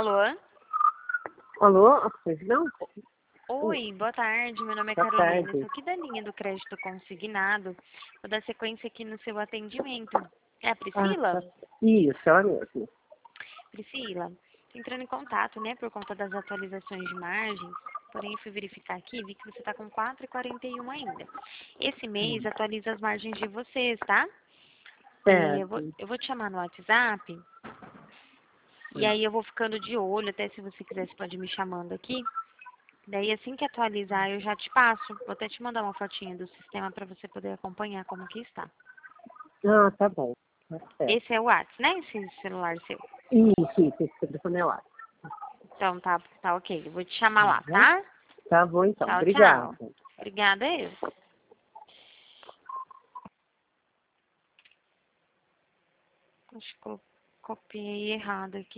Alô? Alô? Pois não? Oi, boa tarde. Meu nome é Boa Carolina. tarde. Estou aqui da linha do crédito consignado. Vou dar sequência aqui no seu atendimento. É a Priscila? Tá. Isso, ela mesmo. Priscila, tô entrando em contato, né, por conta das atualizações de margens. Porém, eu fui verificar aqui e vi que você está com 4,41 ainda. Esse mês atualiza as margens de vocês, tá? Certo. Eu vou te chamar no WhatsApp e aí eu vou ficando de olho, até se você quiser, você pode ir me chamando aqui. Daí, assim que atualizar, eu já te passo. Vou até te mandar uma fotinha do sistema para você poder acompanhar como que está. Ah, tá bom. Tá certo. Esse é o WhatsApp, né? Esse celular seu. Isso, esse telefone é lá. Então, tá ok. Eu vou te chamar lá, Uhum. tá? Tá bom, então. Tchau, Obrigada. tchau. Obrigada, eu. Acho que eu copiei errado aqui.